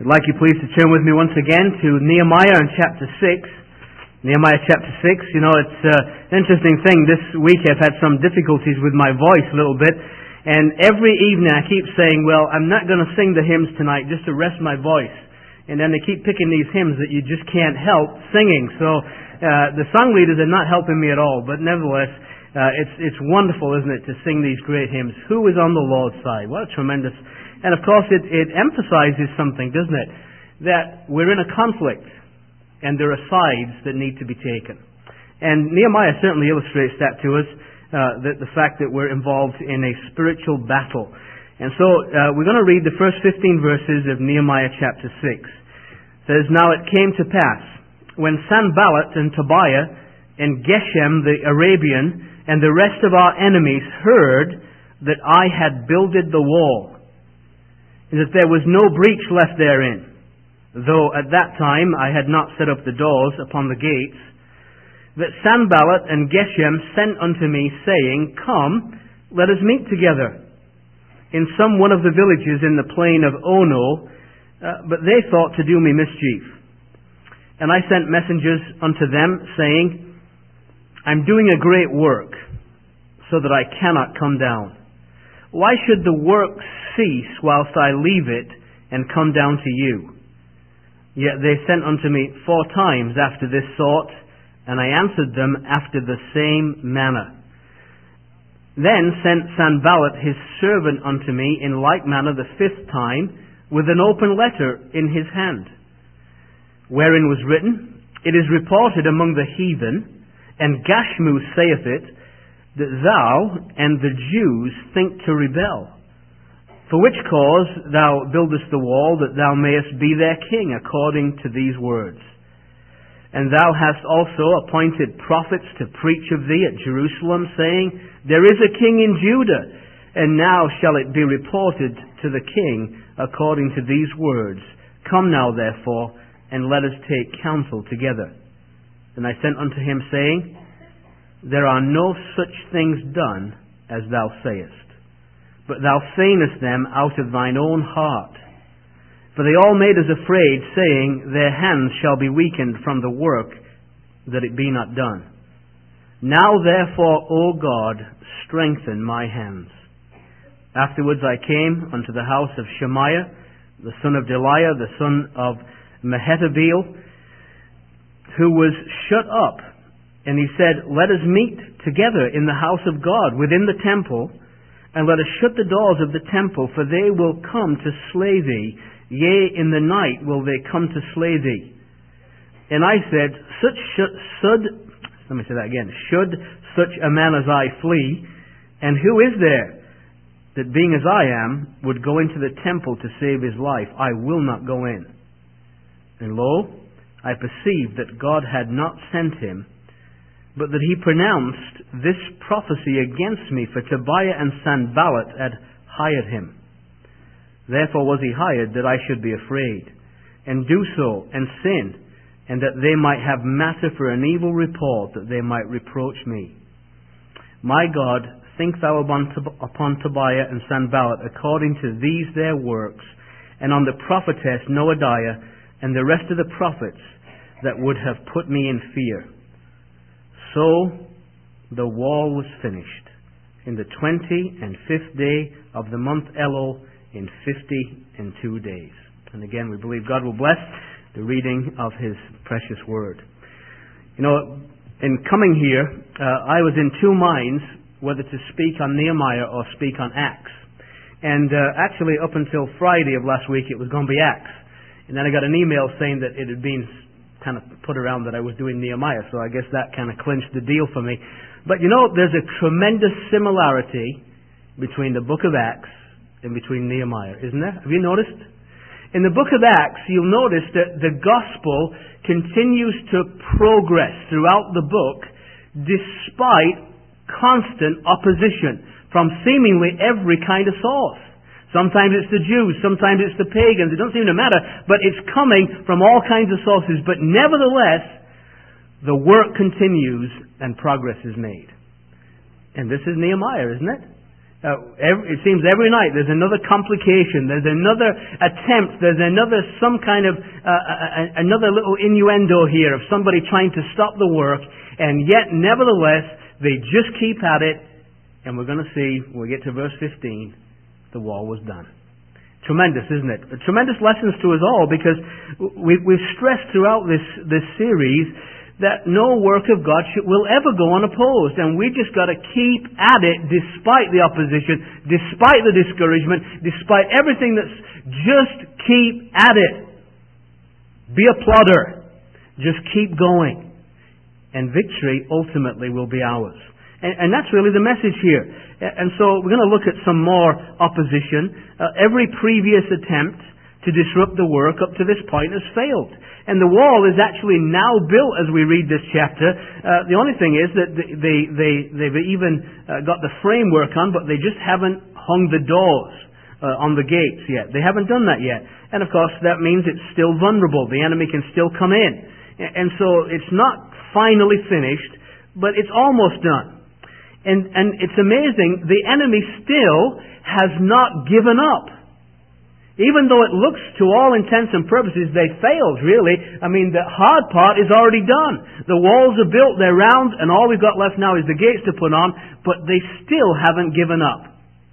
I'd like you please to turn with me once again to Nehemiah in chapter 6. Nehemiah chapter 6. You know, it's an interesting thing. This week I've had some difficulties with my voice a little bit. And every evening I keep saying, well, I'm not going to sing the hymns tonight just to rest my voice. And then they keep picking these hymns that you just can't help singing. So the song leaders are not helping me at all. But nevertheless, it's wonderful, isn't it, to sing these great hymns. Who is on the Lord's side? What a tremendous... And of course it emphasizes something, doesn't it? That we're in a conflict and there are sides that need to be taken. And Nehemiah certainly illustrates that to us, the fact that we're involved in a spiritual battle. And so we're going to read the first 15 verses of Nehemiah chapter 6. It says, Now it came to pass, when Sanballat and Tobiah and Geshem the Arabian and the rest of our enemies heard that I had builded the wall, and that there was no breach left therein, though at that time I had not set up the doors upon the gates, that Sanballat and Geshem sent unto me, saying, Come, let us meet together in some one of the villages in the plain of Ono, but they thought to do me mischief. And I sent messengers unto them, saying, I'm doing a great work, so that I cannot come down. Why should the work cease whilst I leave it and come down to you? Yet they sent unto me 4 times after this sort, and I answered them after the same manner. Then sent Sanballat his servant unto me in like manner the 5th time, with an open letter in his hand, wherein was written, It is reported among the heathen, and Gashmu saith it, that thou and the Jews think to rebel. For which cause thou buildest the wall, that thou mayest be their king, according to these words. And thou hast also appointed prophets to preach of thee at Jerusalem, saying, There is a king in Judah, and now shall it be reported to the king according to these words. Come now, therefore, and let us take counsel together. And I sent unto him, saying, There are no such things done as thou sayest, but thou feignest them out of thine own heart. For they all made us afraid, saying, Their hands shall be weakened from the work, that it be not done. Now therefore, O God, strengthen my hands. Afterwards I came unto the house of Shemaiah, the son of Delaiah, the son of Mehetabeel, who was shut up. And he said, Let us meet together in the house of God, within the temple, and let us shut the doors of the temple, for they will come to slay thee. Yea, in the night will they come to slay thee. And I said, Should such a man as I flee? And who is there that, being as I am, would go into the temple to save his life? I will not go in. And lo, I perceived that God had not sent him, but that he pronounced this prophecy against me, for Tobiah and Sanballat had hired him. Therefore was he hired, that I should be afraid, and do so, and sin, and that they might have matter for an evil report, that they might reproach me. My God, think thou upon Tobiah and Sanballat, according to these their works, and on the prophetess Noadiah, and the rest of the prophets, that would have put me in fear. So the wall was finished in the 25th day of the month Elul, in 52 days. And again, we believe God will bless the reading of His precious Word. You know, in coming here, I was in 2 minds whether to speak on Nehemiah or speak on Acts. And actually, up until Friday of last week, it was going to be Acts. And then I got an email saying that it had been kind of put around that I was doing Nehemiah, so I guess that kind of clinched the deal for me. But you know, there's a tremendous similarity between the book of Acts and between Nehemiah, isn't there? Have you noticed? In the book of Acts, you'll notice that the gospel continues to progress throughout the book despite constant opposition from seemingly every kind of source. Sometimes it's the Jews, sometimes it's the pagans, it doesn't seem to matter, but it's coming from all kinds of sources. But nevertheless, the work continues and progress is made. And this is Nehemiah, isn't it? It seems every night there's another complication, there's another attempt, there's another some kind of another little innuendo here of somebody trying to stop the work, and yet nevertheless they just keep at it. And we're going to see when we get to verse 15, the wall was done. Tremendous, isn't it? Tremendous lessons to us all, because we've stressed throughout this series that no work of God will ever go unopposed. And we just got to keep at it despite the opposition, despite the discouragement, despite everything that's just keep at it. Be a plodder. Just keep going. And victory ultimately will be ours. And that's really the message here. And so we're going to look at some more opposition. Every previous attempt to disrupt the work up to this point has failed. And the wall is actually now built as we read this chapter. The only thing is that they've even got the framework on, but they just haven't hung the doors on the gates yet. They haven't done that yet. And of course that means it's still vulnerable. The enemy can still come in. And so it's not finally finished, but it's almost done. And it's amazing, the enemy still has not given up. Even though it looks to all intents and purposes they failed, really. I mean, the hard part is already done. The walls are built, they're round, and all we've got left now is the gates to put on, but they still haven't given up.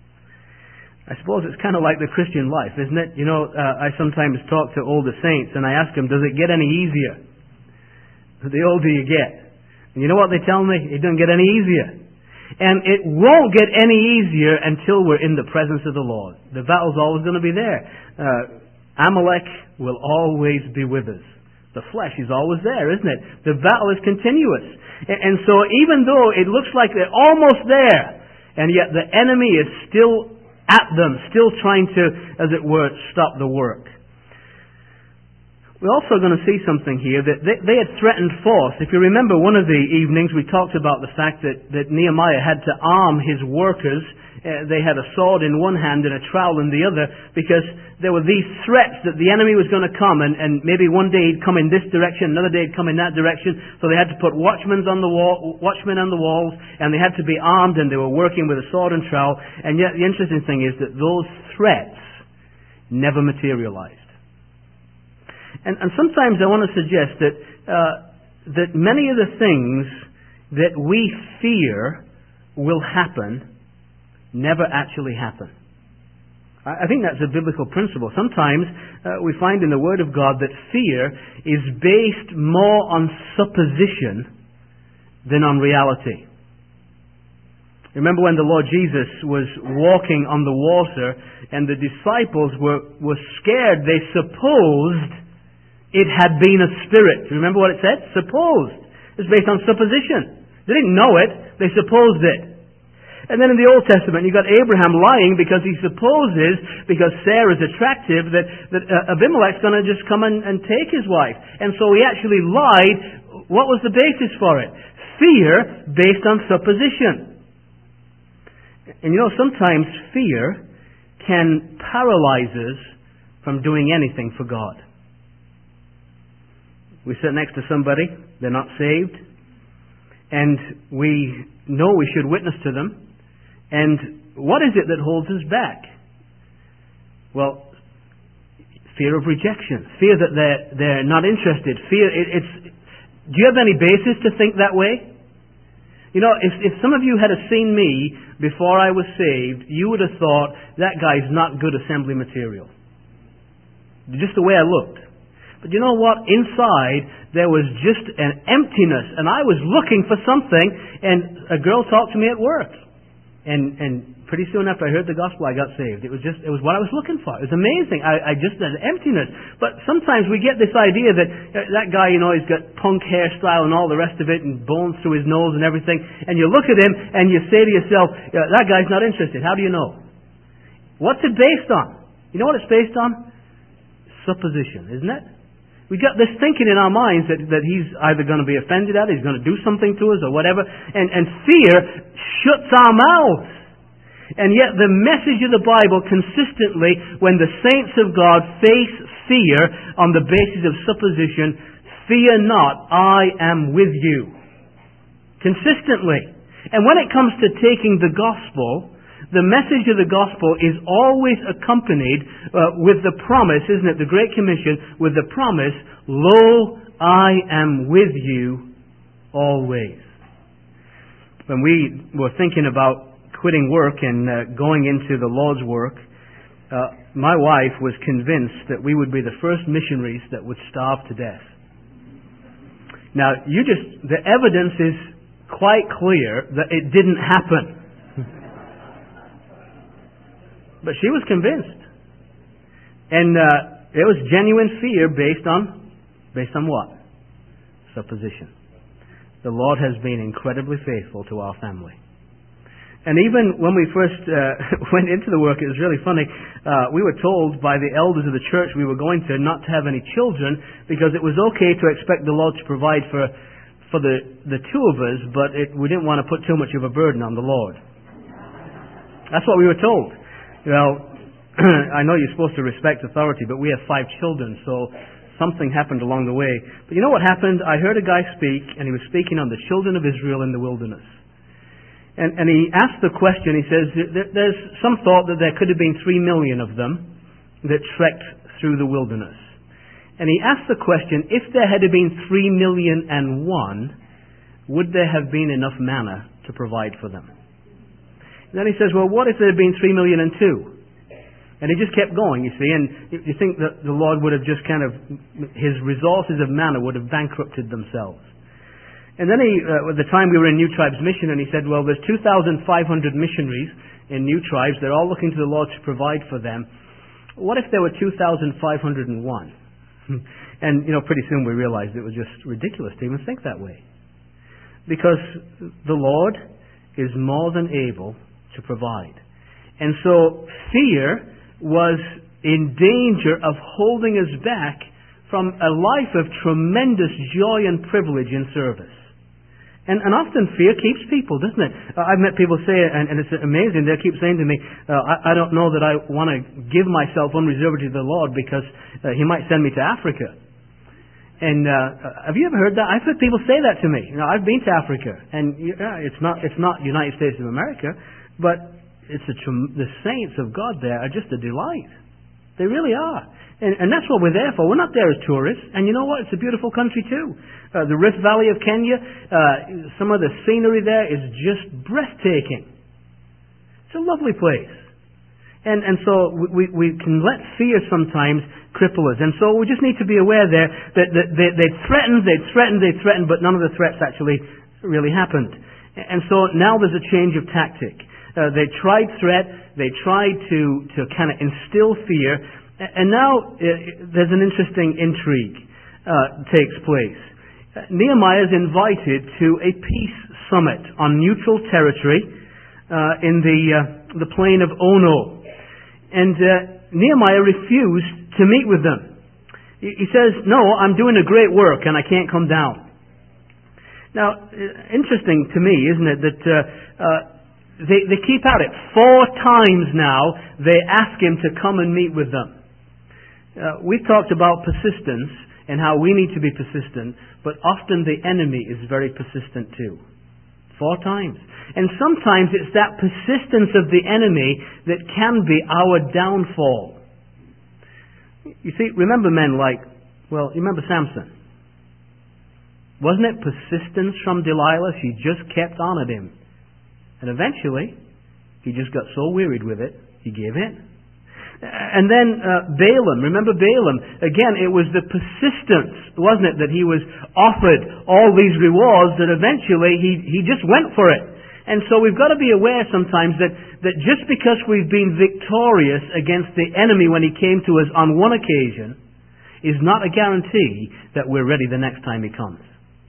I suppose it's kind of like the Christian life, isn't it? You know, I sometimes talk to older saints and I ask them, does it get any easier? The older you get. And you know what they tell me? It doesn't get any easier. And it won't get any easier until we're in the presence of the Lord. The battle's always going to be there. Amalek will always be with us. The flesh is always there, isn't it? The battle is continuous. And so even though it looks like they're almost there, and yet the enemy is still at them, still trying to, as it were, stop the work. We're also going to see something here that they had threatened force. If you remember one of the evenings we talked about the fact that Nehemiah had to arm his workers. They had a sword in one hand and a trowel in the other, because there were these threats that the enemy was going to come, and maybe one day he'd come in this direction, another day he'd come in that direction. So they had to put watchmen on the walls, and they had to be armed, and they were working with a sword and trowel. And yet the interesting thing is that those threats never materialized. And sometimes I want to suggest that many of the things that we fear will happen never actually happen. I think that's a biblical principle. Sometimes we find in the Word of God that fear is based more on supposition than on reality. Remember when the Lord Jesus was walking on the water and the disciples were scared. They supposed it had been a spirit. Remember what it said? Supposed. It's based on supposition. They didn't know it. They supposed it. And then in the Old Testament, you've got Abraham lying because he supposes, because Sarah's attractive, that Abimelech's going to just come and take his wife. And so he actually lied. What was the basis for it? Fear based on supposition. And you know, sometimes fear can paralyze us from doing anything for God. We sit next to somebody, they're not saved, and we know we should witness to them. And what is it that holds us back? Well, fear of rejection, fear that they're not interested. Fear. Do you have any basis to think that way? You know, if some of you had seen me before I was saved, you would have thought that guy's not good assembly material. Just the way I looked. But you know what? Inside, there was just an emptiness. And I was looking for something. And a girl talked to me at work. And pretty soon after I heard the gospel, I got saved. It was what I was looking for. It was amazing. I just had an emptiness. But sometimes we get this idea that that guy, you know, he's got punk hairstyle and all the rest of it, and bones through his nose and everything. And you look at him and you say to yourself, that guy's not interested. How do you know? What's it based on? You know what it's based on? Supposition, isn't it? We got this thinking in our minds that he's either going to be offended at it, he's going to do something to us or whatever. And fear shuts our mouths. And yet the message of the Bible consistently, when the saints of God face fear on the basis of supposition, fear not, I am with you. Consistently. And when it comes to taking the gospel, the message of the gospel is always accompanied with the promise, isn't it? The Great Commission with the promise, "Lo, I am with you always." When we were thinking about quitting work and going into the Lord's work, my wife was convinced that we would be the first missionaries that would starve to death. Now, the evidence is quite clear that it didn't happen. But she was convinced. And it was genuine fear based on what? Supposition. The Lord has been incredibly faithful to our family. And even when we first went into the work, it was really funny. We were told by the elders of the church we were going to not to have any children because it was okay to expect the Lord to provide for the two of us, but we didn't want to put too much of a burden on the Lord. That's what we were told. Well, I know you're supposed to respect authority, but we have 5 children, so something happened along the way. But you know what happened? I heard a guy speak, and he was speaking on the children of Israel in the wilderness. And he asked the question, he says, there's some thought that there could have been 3 million of them that trekked through the wilderness. And he asked the question, if there had been 3,000,001, would there have been enough manna to provide for them? And then he says, well, what if there had been 3,000,002? And he just kept going, you see, and you think that the Lord would have just his resources of manna would have bankrupted themselves. And then at the time we were in New Tribes Mission, and he said, well, there's 2,500 missionaries in New Tribes. They're all looking to the Lord to provide for them. What if there were 2,501? And, pretty soon we realized it was just ridiculous to even think that way. Because the Lord is more than able to provide. And so fear was in danger of holding us back from a life of tremendous joy and privilege in service. And often fear keeps people, doesn't it? I've met people say, and it's amazing, they keep saying to me, I don't know that I want to give myself unreservedly to the Lord because He might send me to Africa. And have you ever heard that? I've heard people say that to me. I've been to Africa, and it's not United States of America, but the saints of God there are just a delight. They really are. And that's what we're there for. We're not there as tourists. And you know what? It's a beautiful country too. The Rift Valley of Kenya, some of the scenery there is just breathtaking. It's a lovely place. And so we can let fear sometimes cripple us. And so we just need to be aware there that they'd threatened, but none of the threats actually really happened. And so now there's a change of tactic. They tried threat, they tried to kind of instill fear, and now there's an interesting intrigue takes place. Nehemiah is invited to a peace summit on neutral territory in the plain of Ono. And Nehemiah refused to meet with them. He says, no, I'm doing a great work and I can't come down. Now, interesting to me, isn't it, that they keep at it. 4 times now they ask him to come and meet with them. We've talked about persistence and how we need to be persistent, but often the enemy is very persistent too. 4 times. And sometimes it's that persistence of the enemy that can be our downfall. You see, remember men you remember Samson. Wasn't it persistence from Delilah? She just kept on at him. And eventually, he just got so wearied with it, he gave in. And then Balaam, remember Balaam? Again, it was the persistence, wasn't it, that he was offered all these rewards that eventually he just went for it. And so we've got to be aware sometimes that just because we've been victorious against the enemy when he came to us on one occasion is not a guarantee that we're ready the next time he comes.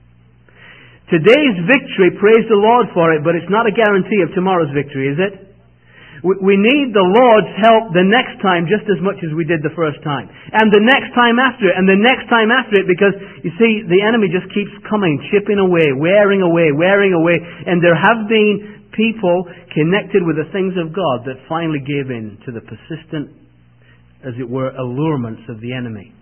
Today's victory, praise the Lord for it, but it's not a guarantee of tomorrow's victory, is it? We need the Lord's help the next time just as much as we did the first time. And the next time after it, and the next time after it, because, you see, the enemy just keeps coming, chipping away, wearing away. And there have been people connected with the things of God that finally gave in to the persistent, as it were, allurements of the enemy.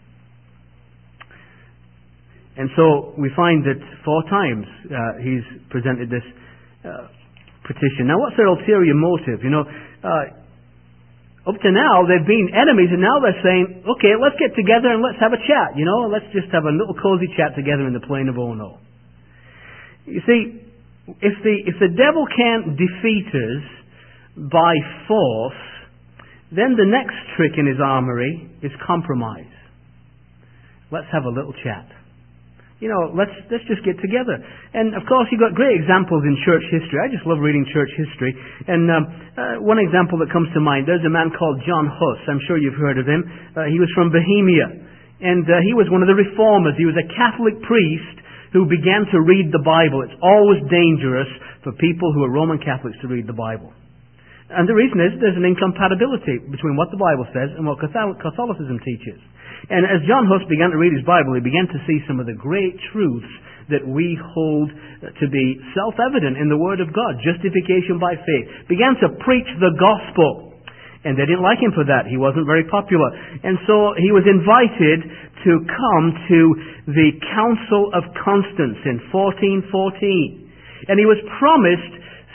And so we find that 4 times he's presented this petition. Now, what's their ulterior motive? up to now, they've been enemies, and now they're saying, okay, let's get together and let's have a chat, let's just have a little cozy chat together in the plain of Ono. You see, if the devil can't defeat us by force, then the next trick in his armory is compromise. Let's have a little chat. Let's just get together. And of course, you've got great examples in church history. I just love reading church history. And one example that comes to mind, there's a man called John Huss. I'm sure you've heard of him. He was from Bohemia. And he was one of the reformers. He was a Catholic priest who began to read the Bible. It's always dangerous for people who are Roman Catholics to read the Bible. And the reason is there's an incompatibility between what the Bible says and what Catholicism teaches. And as John Huss began to read his Bible, he began to see some of the great truths that we hold to be self-evident in the Word of God. Justification by faith. Began to preach the gospel. And they didn't like him for that. He wasn't very popular. And so he was invited to come to the Council of Constance in 1414. And he was promised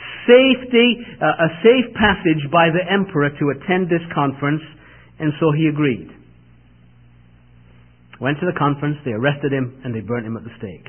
a safe passage by the emperor to attend this conference. And so he agreed. Went to the conference, they arrested him, and they burnt him at the stake.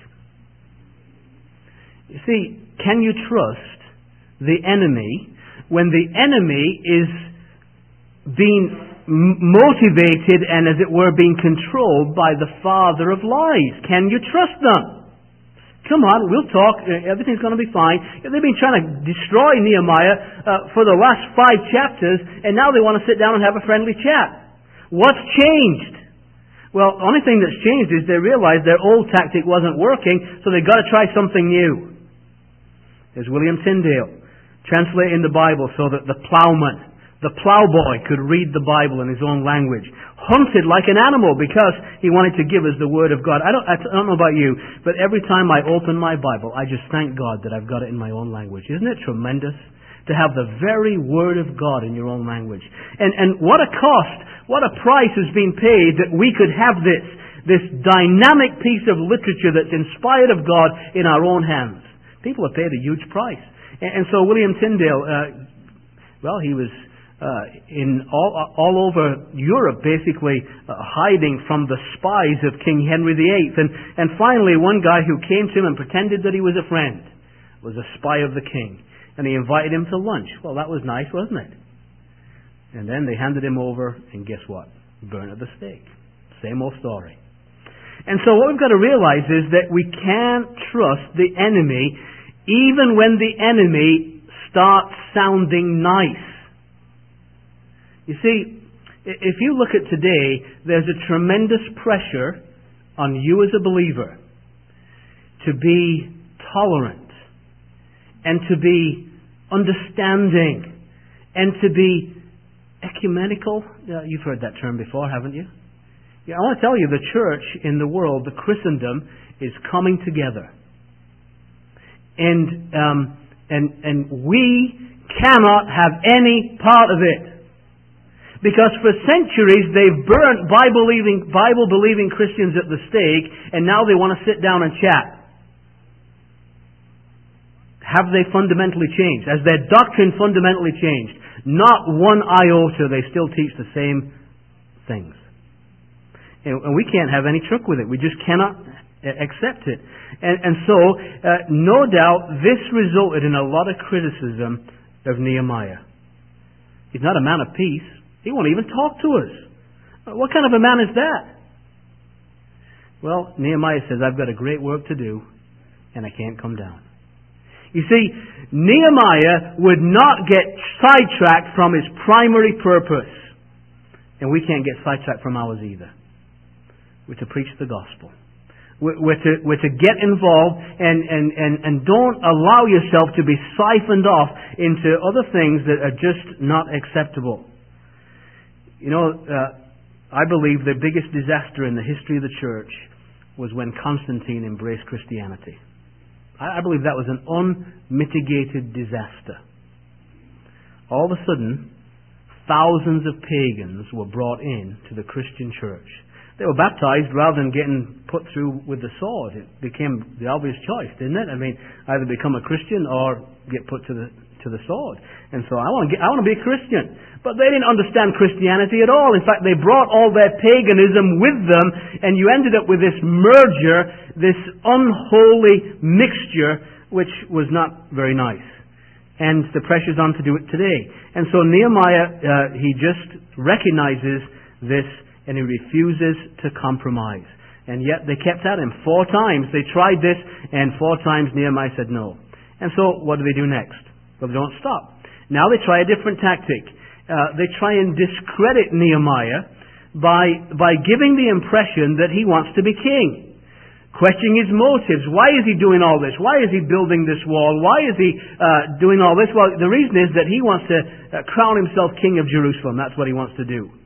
You see, can you trust the enemy when the enemy is being motivated and, as it were, being controlled by the father of lies? Can you trust them? Come on, we'll talk, everything's going to be fine. They've been trying to destroy Nehemiah for the last 5 chapters, and now they want to sit down and have a friendly chat. What's changed? Well, the only thing that's changed is they realized their old tactic wasn't working, so they've got to try something new. There's William Tyndale, translating the Bible so that the plowman, the plowboy, could read the Bible in his own language. Hunted like an animal because he wanted to give us the Word of God. I don't know about you, but every time I open my Bible, I just thank God that I've got it in my own language. Isn't it tremendous to have the very Word of God in your own language? And what a cost, what a price has been paid that we could have this dynamic piece of literature that's inspired of God in our own hands. People have paid a huge price. And so William Tyndale, he was in all over Europe, basically hiding from the spies of King Henry VIII. And finally, one guy who came to him and pretended that he was a friend was a spy of the king. And he invited him to lunch. Well, that was nice, wasn't it? And then they handed him over, and guess what? Burned at the stake. Same old story. And so what we've got to realize is that we can't trust the enemy even when the enemy starts sounding nice. You see, if you look at today, there's a tremendous pressure on you as a believer to be tolerant and to be understanding and to be ecumenical. You've heard that term before, haven't you? I want to tell you, the church in the world, the Christendom, is coming together. And we cannot have any part of it. Because for centuries they've burnt Bible-believing Christians at the stake, and now they want to sit down and chat. Have they fundamentally changed? Has their doctrine fundamentally changed? Not one iota. They still teach the same things. And we can't have any truck with it. We just cannot accept it. And so, no doubt, this resulted in a lot of criticism of Nehemiah. He's not a man of peace. He won't even talk to us. What kind of a man is that? Well, Nehemiah says, I've got a great work to do, and I can't come down. You see, Nehemiah would not get sidetracked from his primary purpose. And we can't get sidetracked from ours either. We're to preach the gospel. We're to get involved and don't allow yourself to be siphoned off into other things that are just not acceptable. I believe the biggest disaster in the history of the church was when Constantine embraced Christianity. I believe that was an unmitigated disaster. All of a sudden, thousands of pagans were brought in to the Christian church. They were baptized rather than getting put through with the sword. It became the obvious choice, didn't it? I mean, either become a Christian or get put to the sword. And so I want to be a Christian. But they didn't understand Christianity at all. In fact, they brought all their paganism with them, and you ended up with this merger, this unholy mixture, which was not very nice. And the pressure's on to do it today. And so Nehemiah, he just recognizes this, and he refuses to compromise. And yet they kept at him 4 times. They tried this, and 4 times Nehemiah said no. And so what do they do next? Well, they don't stop. Now they try a different tactic. They try and discredit Nehemiah by giving the impression that he wants to be king. Questioning his motives. Why is he doing all this? Why is he building this wall? Why is he doing all this? Well, the reason is that he wants to crown himself king of Jerusalem. That's what he wants to do.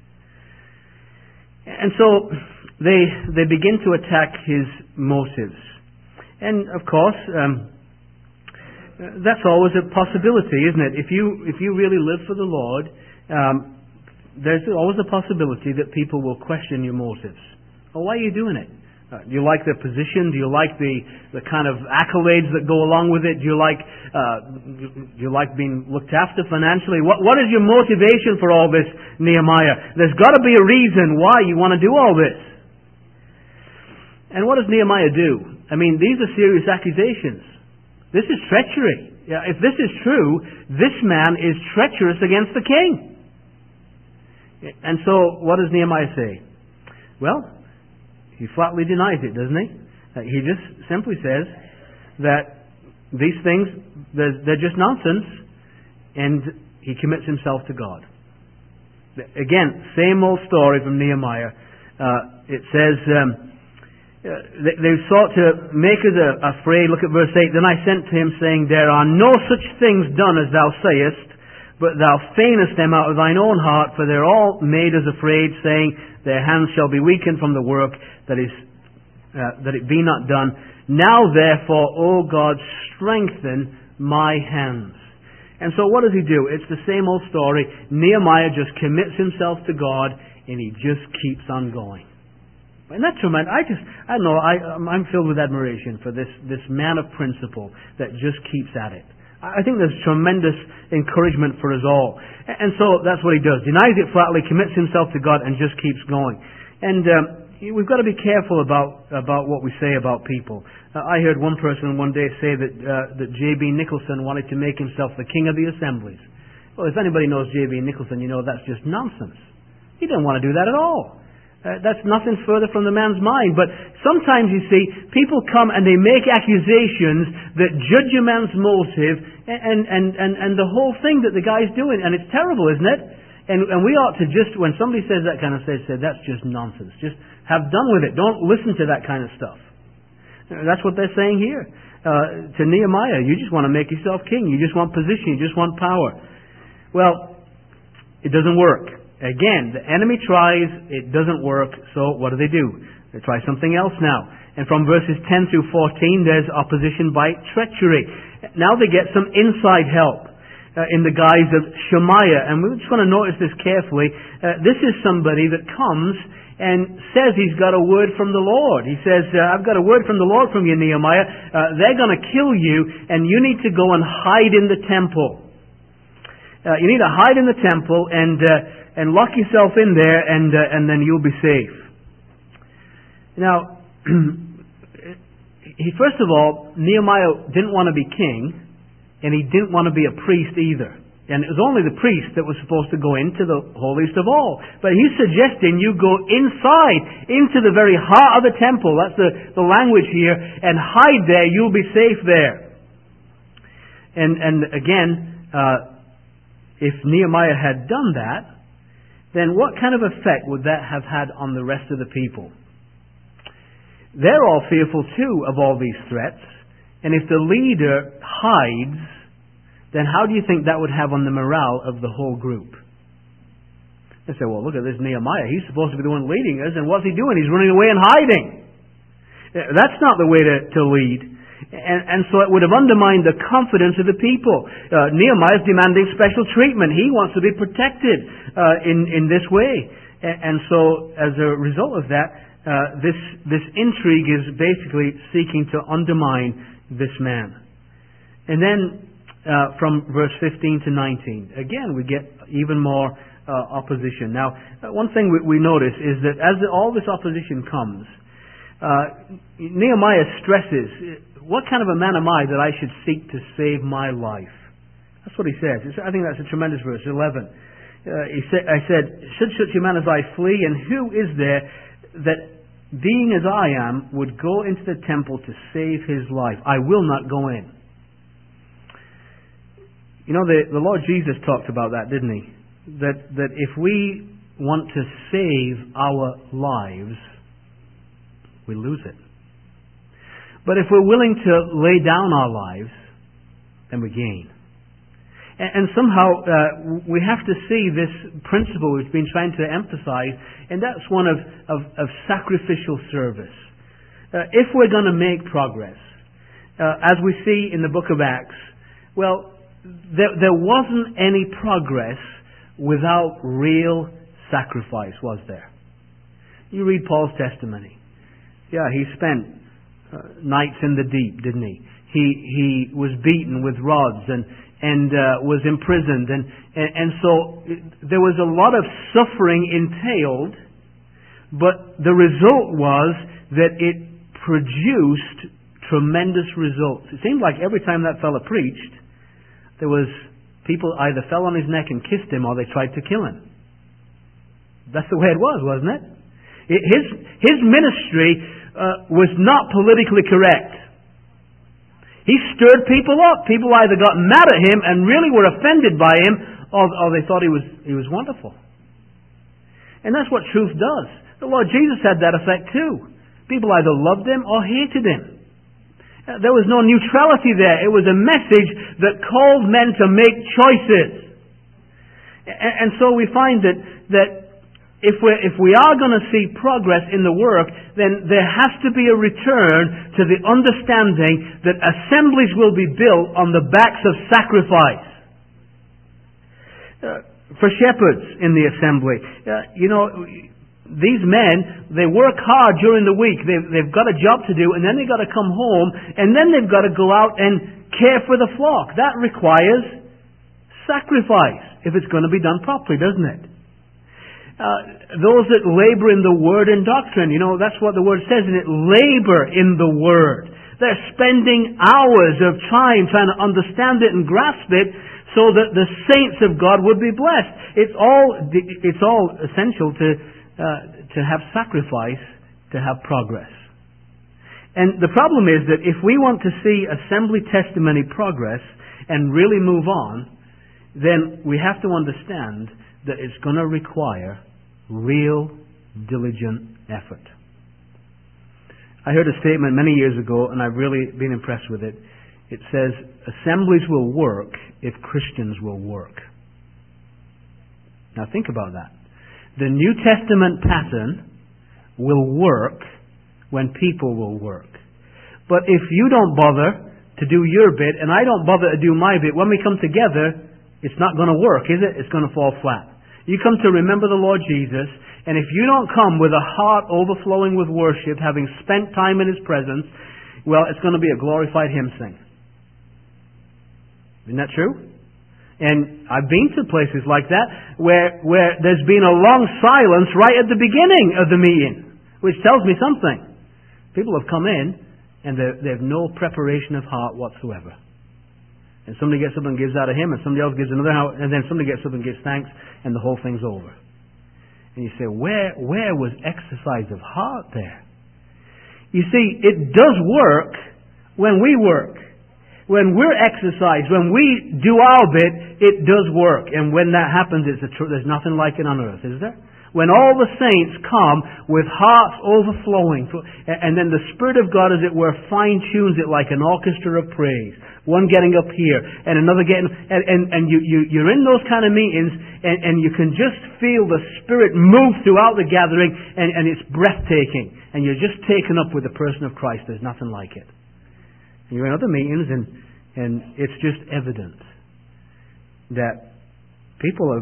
And so they begin to attack his motives. And of course, that's always a possibility, isn't it? If you really live for the Lord, there's always a possibility that people will question your motives. Oh, why are you doing it? Do you like their position? Do you like the kind of accolades that go along with it? Do you like being looked after financially? What is your motivation for all this, Nehemiah? There's got to be a reason why you want to do all this. And what does Nehemiah do? I mean, these are serious accusations. This is treachery. If this is true, this man is treacherous against the king. And so, what does Nehemiah say? Well, he flatly denies it, doesn't he? He just simply says that these things, they're just nonsense, and he commits himself to God. Again, same old story from Nehemiah. It says, they sought to make us afraid. Look at verse 8. Then I sent to him, saying, there are no such things done as thou sayest, but thou feignest them out of thine own heart, for they're all made us afraid, saying, their hands shall be weakened from the work that it be not done. Now therefore, O God, strengthen my hands. And so what does he do? It's the same old story. Nehemiah just commits himself to God, and he just keeps on going. And that's tremendous. I don't know, I'm filled with admiration for this man of principle that just keeps at it. I think there's tremendous encouragement for us all. And so that's what he does. Denies it flatly, commits himself to God, and just keeps going. And we've got to be careful about what we say about people. I heard one person one day say that J.B. Nicholson wanted to make himself the king of the assemblies. Well, if anybody knows J.B. Nicholson, you know that's just nonsense. He didn't want to do that at all. That's nothing further from the man's mind. But sometimes, you see, people come and they make accusations that judge a man's motive and the whole thing that the guy's doing. And it's terrible, isn't it? And we ought to just, when somebody says that kind of stuff, say, that's just nonsense. Just have done with it. Don't listen to that kind of stuff. That's what they're saying here. To Nehemiah, you just want to make yourself king. You just want position. You just want power. Well, it doesn't work. Again, the enemy tries, it doesn't work, so what do? They try something else now. And from verses 10 through 14, there's opposition by treachery. Now they get some inside help in the guise of Shemaiah. And we just want to notice this carefully. This is somebody that comes and says he's got a word from the Lord. He says, I've got a word from the Lord from you, Nehemiah. They're going to kill you, and you need to go and hide in the temple. You need to hide in the temple and lock yourself in there, and then you'll be safe. Now, first of all, Nehemiah didn't want to be king, and he didn't want to be a priest either. And it was only the priest that was supposed to go into the holiest of all. But he's suggesting you go inside, into the very heart of the temple. That's the language here. And hide there. You'll be safe there. And again, if Nehemiah had done that, then what kind of effect would that have had on the rest of the people? They're all fearful too of all these threats. And if the leader hides, then how do you think that would have on the morale of the whole group? They say, well, look at this Nehemiah. He's supposed to be the one leading us, and what's he doing? He's running away and hiding. That's not the way to lead. And so it would have undermined the confidence of the people. Nehemiah's demanding special treatment. He wants to be protected in this way. And so, as a result of that, this intrigue is basically seeking to undermine this man. And then, from verse 15 to 19, again, we get even more opposition. Now, one thing we notice is that as all this opposition comes, Nehemiah stresses, what kind of a man am I that I should seek to save my life? That's what he says. I think that's a tremendous verse, 11. I said, should such a man as I flee? And who is there that, being as I am, would go into the temple to save his life? I will not go in. You know, the Lord Jesus talked about that, didn't he? That if we want to save our lives, we lose it. But if we're willing to lay down our lives, then we gain. And somehow we have to see this principle we've been trying to emphasize, and that's one of sacrificial service. If we're going to make progress, as we see in the book of Acts, well, there wasn't any progress without real sacrifice, was there? You read Paul's testimony. Yeah, he spent nights in the deep, didn't he? He was beaten with rods and was imprisoned, and so there was a lot of suffering entailed, but the result was that it produced tremendous results. It seemed like every time that fellow preached, there was people either fell on his neck and kissed him, or they tried to kill him. That's the way it was, wasn't it? His ministry was not politically correct. He stirred people up. People either got mad at him and really were offended by him, or they thought he was wonderful. And that's what truth does. The Lord Jesus had that effect too. People either loved him or hated him. There was no neutrality there. It was a message that called men to make choices. And so we find that if we are going to see progress in the work, then there has to be a return to the understanding that assemblies will be built on the backs of sacrifice. For shepherds in the assembly, these men, they work hard during the week. They've got a job to do, and then they've got to come home, and then they've got to go out and care for the flock. That requires sacrifice if it's going to be done properly, doesn't it? Those that labor in the word and doctrine, that's what the word says, and it labor in the word. They're spending hours of time trying to understand it and grasp it so that the saints of God would be blessed. It's all essential to have sacrifice, to have progress. And the problem is that if we want to see assembly testimony progress and really move on, then we have to understand that it's going to require real, diligent effort. I heard a statement many years ago, and I've really been impressed with it. It says, assemblies will work if Christians will work. Now think about that. The New Testament pattern will work when people will work. But if you don't bother to do your bit, and I don't bother to do my bit, when we come together, it's not going to work, is it? It's going to fall flat. You come to remember the Lord Jesus, and if you don't come with a heart overflowing with worship, having spent time in His presence, well, it's going to be a glorified hymn sing. Isn't that true? And I've been to places like that where there's been a long silence right at the beginning of the meeting, which tells me something. People have come in and they have no preparation of heart whatsoever. And somebody gets up and gives out a hymn, and somebody else gives another, and then somebody gets up and gives thanks, and the whole thing's over. And you say, where was exercise of heart there? You see, it does work when we work. When we're exercised, when we do our bit, it does work. And when that happens, there's nothing like it on earth, is there? When all the saints come with hearts overflowing, and then the Spirit of God, as it were, fine-tunes it like an orchestra of praise. One getting up here, and another getting... And you're in those kind of meetings, and you can just feel the Spirit move throughout the gathering, and it's breathtaking. And you're just taken up with the person of Christ. There's nothing like it. And you're in other meetings, and it's just evident that people have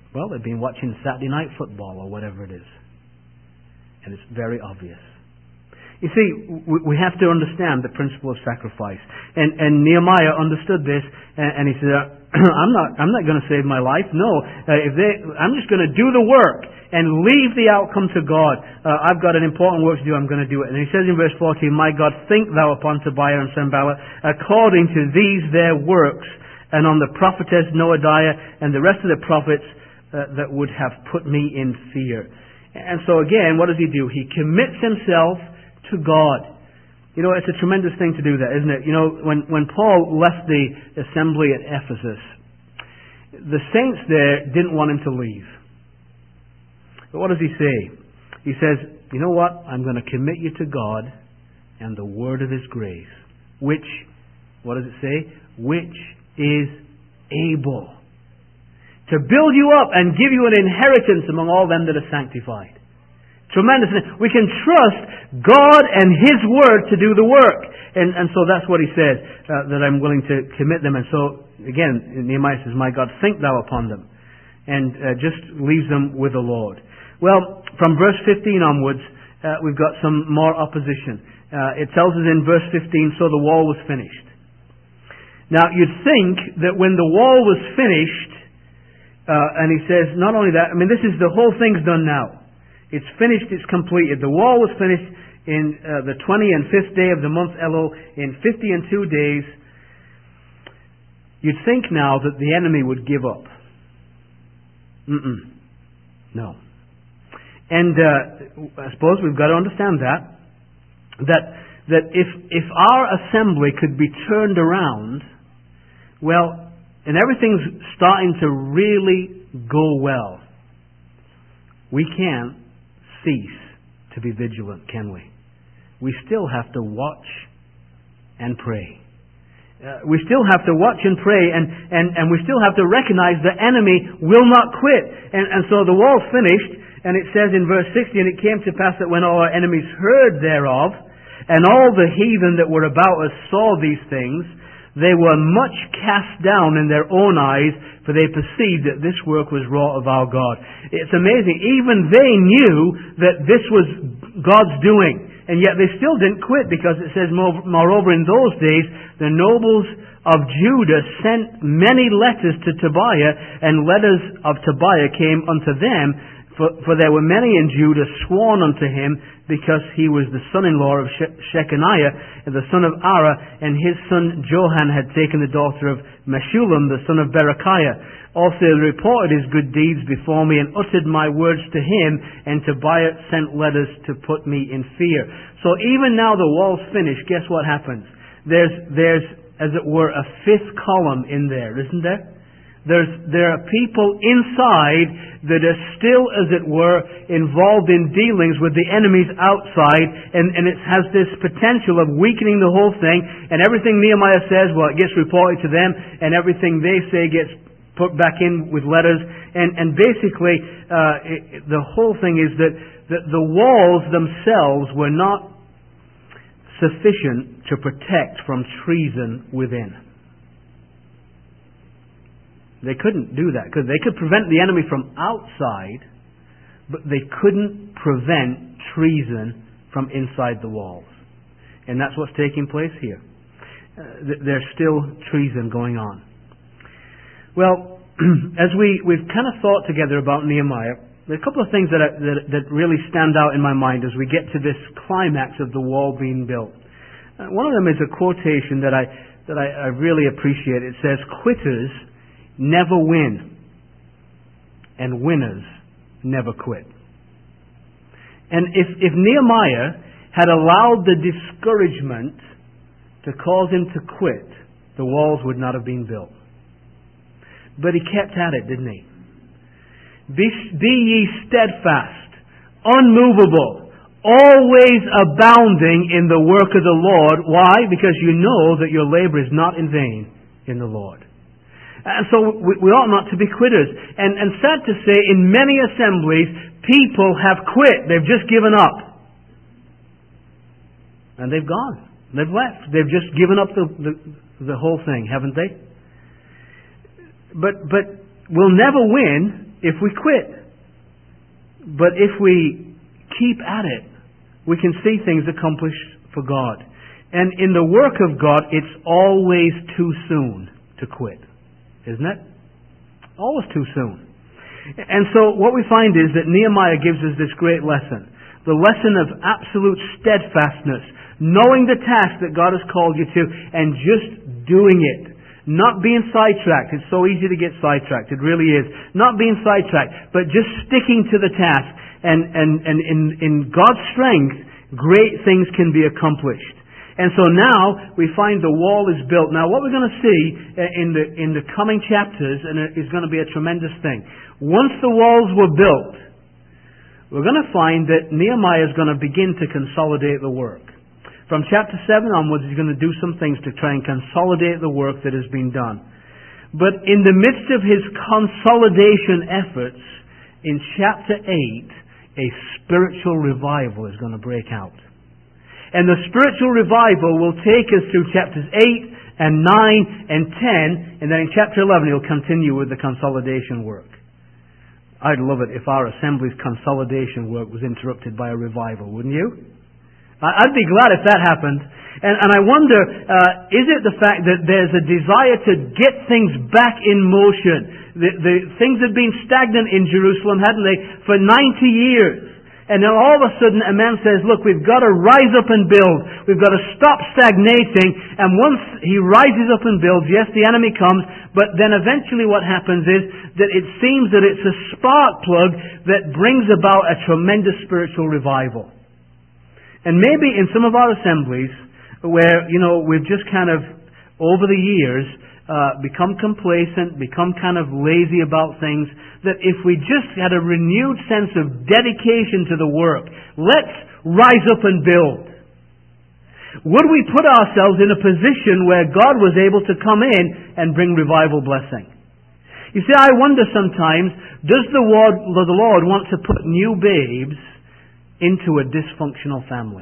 Well, they've been watching Saturday night football or whatever it is. And it's very obvious. You see, we have to understand the principle of sacrifice. And Nehemiah understood this, and he said, I'm not going to save my life. No, I'm just going to do the work and leave the outcome to God. I've got an important work to do. I'm going to do it. And he says in verse 14, My God, think thou upon Tobiah and Sanballat according to these their works, and on the prophetess Noadiah and the rest of the prophets that would have put me in fear. And so again, what does he do? He commits himself to God. You know, it's a tremendous thing to do that, isn't it? You know, when Paul left the assembly at Ephesus, the saints there didn't want him to leave. But what does he say? He says, you know what? I'm going to commit you to God and the word of His grace, which, what does it say? Which is able to build you up and give you an inheritance among all them that are sanctified. Tremendous. We can trust God and His Word to do the work. And so that's what he says, that I'm willing to commit them. And so, again, Nehemiah says, My God, think thou upon them. And just leaves them with the Lord. Well, from verse 15 onwards, we've got some more opposition. It tells us in verse 15, so the wall was finished. Now, you'd think that when the wall was finished, and he says, not only that, I mean, this is the whole thing's done now. It's finished, it's completed. The wall was finished in the 25th day of the month Elul in 52 days. You'd think now that the enemy would give up. No. And I suppose we've got to understand that if our assembly could be turned around, well, and everything's starting to really go well, we can't cease to be vigilant, can we? We still have to watch and pray. We still have to watch and pray, and we still have to recognize the enemy will not quit. And so the wall's finished, and it says in verse 60, And it came to pass that when all our enemies heard thereof, and all the heathen that were about us saw these things, they were much cast down in their own eyes, for they perceived that this work was wrought of our God. It's amazing. Even they knew that this was God's doing. And yet they still didn't quit, because it says, moreover, in those days, the nobles of Judah sent many letters to Tobiah, and letters of Tobiah came unto them, for there were many in Judah sworn unto him, because he was the son-in-law of Shechaniah, and the son of Ara, and his son Johan had taken the daughter of Meshullam, the son of Berechiah. Also they reported his good deeds before me, and uttered my words to him, and Tobiah sent letters to put me in fear. So even now the wall's finished, guess what happens? There's, as it were, a fifth column in there, isn't there? There are people inside that are still, as it were, involved in dealings with the enemies outside, and it has this potential of weakening the whole thing, and everything Nehemiah says, well, it gets reported to them, and everything they say gets put back in with letters, and basically the whole thing is that the walls themselves were not sufficient to protect from treason within. They couldn't do that, because they could prevent the enemy from outside, but they couldn't prevent treason from inside the walls. And that's what's taking place here. There's still treason going on. Well, as we've kind of thought together about Nehemiah, there are a couple of things that really stand out in my mind as we get to this climax of the wall being built. One of them is a quotation that I really appreciate. It says, "Quitters never win, and winners never quit." And if Nehemiah had allowed the discouragement to cause him to quit, the walls would not have been built. But he kept at it, didn't he? Be ye steadfast, unmovable, always abounding in the work of the Lord. Why? Because you know that your labor is not in vain in the Lord. And so we ought not to be quitters. And sad to say, in many assemblies, people have quit. They've just given up. And they've gone. They've left. They've just given up the whole thing, haven't they? But we'll never win if we quit. But if we keep at it, we can see things accomplished for God. And in the work of God, it's always too soon to quit, isn't it? Always too soon. And so what we find is that Nehemiah gives us this great lesson. The lesson of absolute steadfastness. Knowing the task that God has called you to and just doing it. Not being sidetracked. It's so easy to get sidetracked. It really is. Not being sidetracked, but just sticking to the task. And in God's strength, great things can be accomplished. And so now we find the wall is built. Now what we're going to see in the coming chapters, and it is going to be a tremendous thing. Once the walls were built, we're going to find that Nehemiah is going to begin to consolidate the work. From chapter 7 onwards, he's going to do some things to try and consolidate the work that has been done. But in the midst of his consolidation efforts, in chapter 8, a spiritual revival is going to break out. And the spiritual revival will take us through chapters 8 and 9 and 10, and then in chapter 11 he'll continue with the consolidation work. I'd love it if our assembly's consolidation work was interrupted by a revival, wouldn't you? I'd be glad if that happened. And I wonder, is it the fact that there's a desire to get things back in motion? The things had been stagnant in Jerusalem, hadn't they, for 90 years. And then all of a sudden a man says, look, we've got to rise up and build. We've got to stop stagnating. And once he rises up and builds, yes, the enemy comes, but then eventually what happens is that it seems that it's a spark plug that brings about a tremendous spiritual revival. And maybe in some of our assemblies where, we've just kind of, over the years, become complacent, become kind of lazy about things, that if we just had a renewed sense of dedication to the work, let's rise up and build. Would we put ourselves in a position where God was able to come in and bring revival blessing? You see, I wonder sometimes, does the Lord want to put new babes into a dysfunctional family?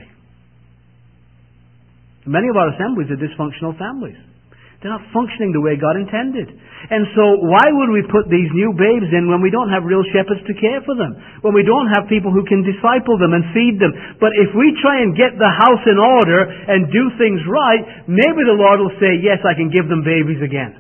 Many of our assemblies are dysfunctional families. They're not functioning the way God intended. And so why would we put these new babes in when we don't have real shepherds to care for them? When we don't have people who can disciple them and feed them? But if we try and get the house in order and do things right, maybe the Lord will say, yes, I can give them babies again.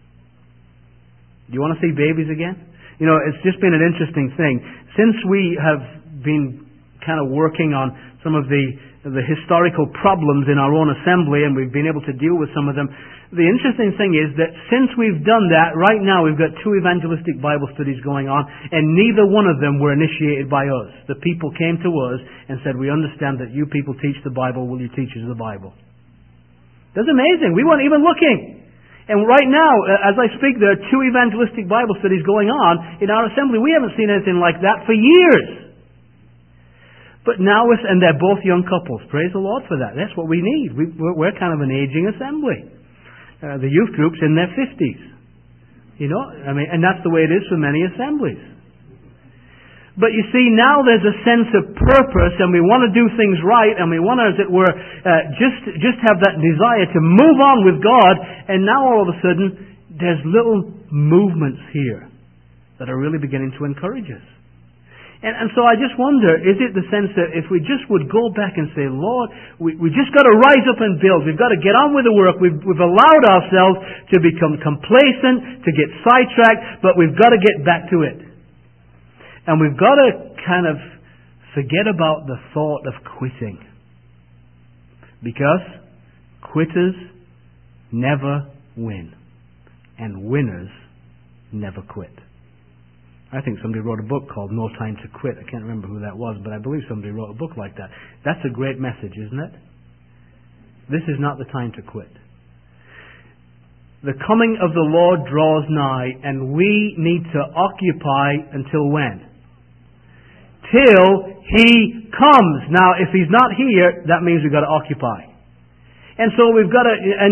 Do you want to see babies again? It's just been an interesting thing. Since we have been kind of working on some of the historical problems in our own assembly, and we've been able to deal with some of them. The interesting thing is that since we've done that, right now we've got 2 evangelistic Bible studies going on, and neither one of them were initiated by us. The people came to us and said, we understand that you people teach the Bible, will you teach us the Bible? That's amazing. We weren't even looking. And right now, as I speak, there are 2 evangelistic Bible studies going on in our assembly. We haven't seen anything like that for years. But now, and they're both young couples. Praise the Lord for that. That's what we need. We're kind of an aging assembly. The youth group's in their 50s. And that's the way it is for many assemblies. But you see, now there's a sense of purpose, and we want to do things right, and we want to, as it were, just have that desire to move on with God, and now all of a sudden, there's little movements here that are really beginning to encourage us. And so I just wonder, is it the sense that if we just would go back and say, Lord, we just got to rise up and build. We've got to get on with the work. We've allowed ourselves to become complacent, to get sidetracked, but we've got to get back to it. And we've got to kind of forget about the thought of quitting. Because quitters never win. And winners never quit. I think somebody wrote a book called No Time to Quit. I can't remember who that was, but I believe somebody wrote a book like that. That's a great message, isn't it? This is not the time to quit. The coming of the Lord draws nigh, and we need to occupy until when? Till He comes. Now, if He's not here, that means we've got to occupy. And so we've got to,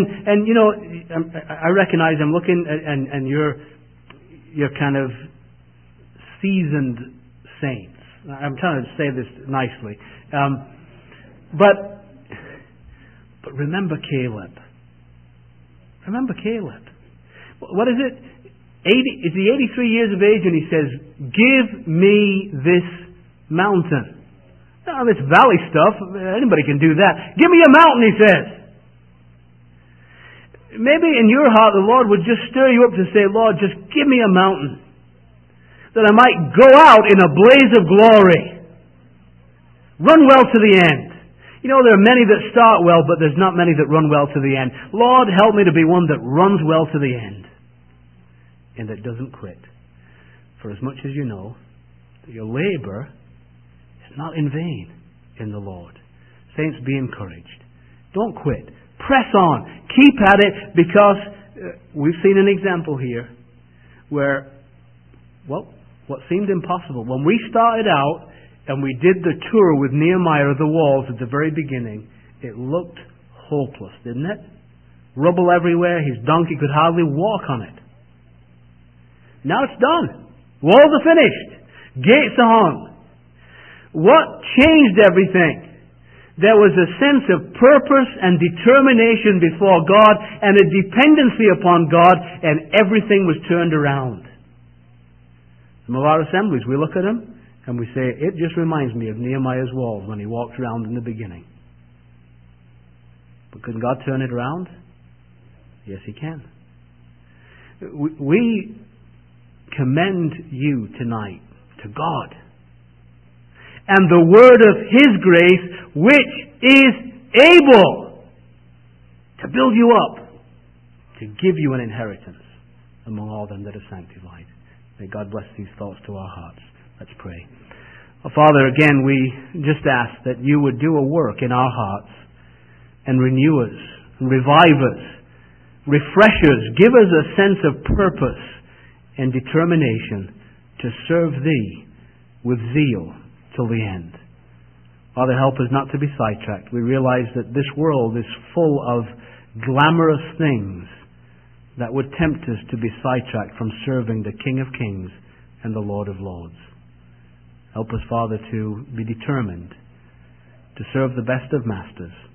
I recognize I'm looking, and you're kind of seasoned saints. I'm trying to say this nicely. But remember Caleb. Remember Caleb. What is it? Is he 83 years of age? And he says, give me this mountain. Now, this valley stuff, anybody can do that. Give me a mountain, he says. Maybe in your heart the Lord would just stir you up to say, Lord, just give me a mountain, that I might go out in a blaze of glory. Run well to the end. You know, there are many that start well, but there's not many that run well to the end. Lord, help me to be one that runs well to the end, and that doesn't quit. For as much as you know that your labor is not in vain in the Lord. Saints, be encouraged. Don't quit. Press on. Keep at it, because we've seen an example here where, well, what seemed impossible. When we started out and we did the tour with Nehemiah of the walls at the very beginning, it looked hopeless, didn't it? Rubble everywhere. His donkey could hardly walk on it. Now it's done. Walls are finished. Gates are hung. What changed everything? There was a sense of purpose and determination before God and a dependency upon God, and everything was turned around. Some of our assemblies, we look at them and we say, it just reminds me of Nehemiah's walls when he walked around in the beginning. But can God turn it around? Yes, He can. We commend you tonight to God and the word of His grace, which is able to build you up, to give you an inheritance among all them that are sanctified. May God bless these thoughts to our hearts. Let's pray. Father, again, we just ask that you would do a work in our hearts and renew us, and revive us, refresh us, give us a sense of purpose and determination to serve Thee with zeal till the end. Father, help us not to be sidetracked. We realize that this world is full of glamorous things that would tempt us to be sidetracked from serving the King of Kings and the Lord of Lords. Help us, Father, to be determined to serve the best of masters